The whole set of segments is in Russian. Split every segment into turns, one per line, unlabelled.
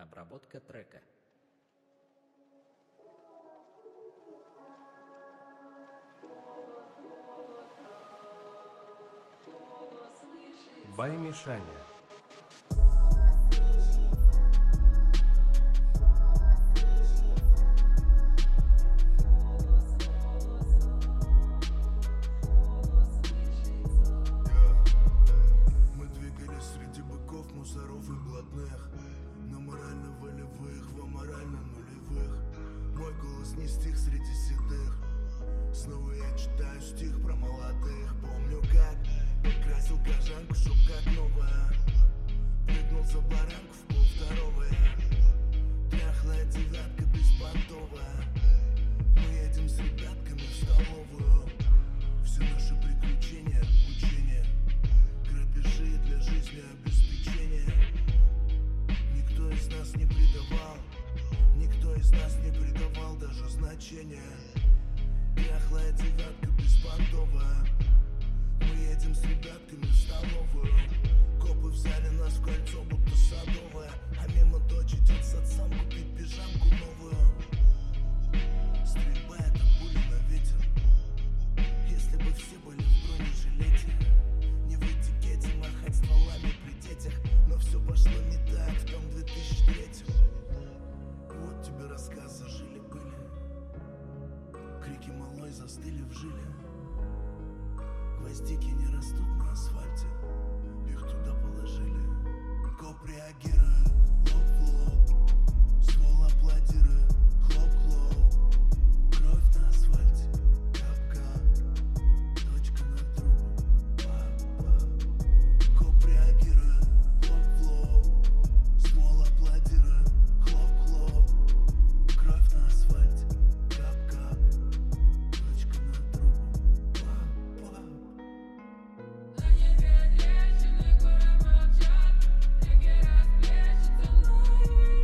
Обработка трека.
Бай Мишаня.
Мы двигались среди быков, мусоров и блатных, на морально-волевых, в аморально-нулевых. Мой голос не стих среди седых. Снова я читаю стих про молодых. Помню, как подкрасил кожанку, чтоб как новая. Прыгнул за баранку в полвторого. Дряхлая девятка беспонтовая. Мы едем с ребятками в столовую. Все наши приключения, учения, грабежи для жизни обеспечения. Никто из нас не придавал, никто из нас не придавал даже значения. Дряхлая девятка беспонтовая. Мы едем с ребятками в столовую. Копы взяли нас в кольцо, будто садовая. А мимо дочь идет с отцом купить пижамку новую. Стрельба — это пули на ветер. Если бы все были в бронежилете, не в этикете махать стволами при детях. Но все пошло не так в том 2003-м. Вот тебе рассказы жили-были. Крики малой застыли в жиле. Гвоздики не растут на асфальте, их туда положили. Коп реагирует, лоб в лоб. Ствол аплодирует, хлоп-хлоп. Кровь на асфальте, кап-кап. Точка на трубу, пап-пап. Коп реагирует, лоб в лоб. Ствол аплодирует, хлоп-хлоп. Кровь на асфальте, кап-кап. Точка на трубу, пап-пап.
На небе трещины, горы молчат, реки расплещутся, но ее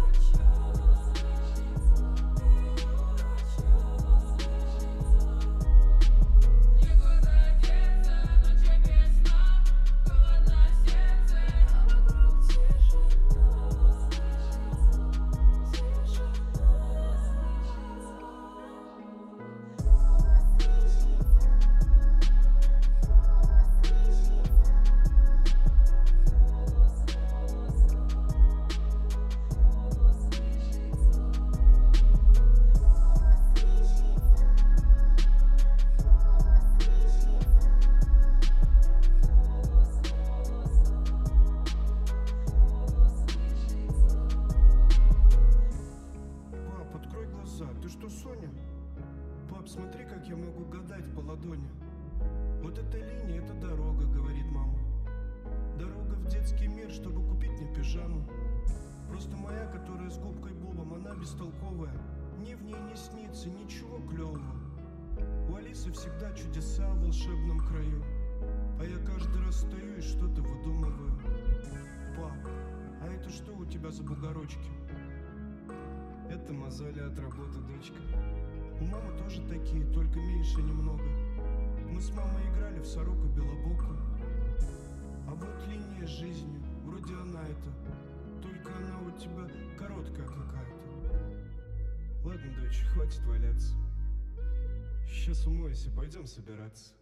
некуда деться, ночи без сна, холодно сердце, а вокруг тишина.
Пап, открой глаза. Ты что, Соня? Пап, смотри, как я могу гадать по ладони. Вот эта линия — это дорога, говорит мама. Дорога в детский мир, чтобы купить мне пижаму. Просто моя, которая с губкой Бобом, она бестолковая. Мне в ней не снится ничего клевого. У Алисы всегда чудеса в волшебном краю. А я каждый раз стою и что-то выдумываю. Пап, а это что у тебя за бугорочки? Это мозоли от работы, дочка. У мамы тоже такие, только меньше немного. Мы с мамой играли в сороку белобоку. А вот линия с жизнью, вроде она это. Только она у тебя короткая какая-то. Ладно, дочь, хватит валяться. Сейчас умоюсь и пойдем собираться.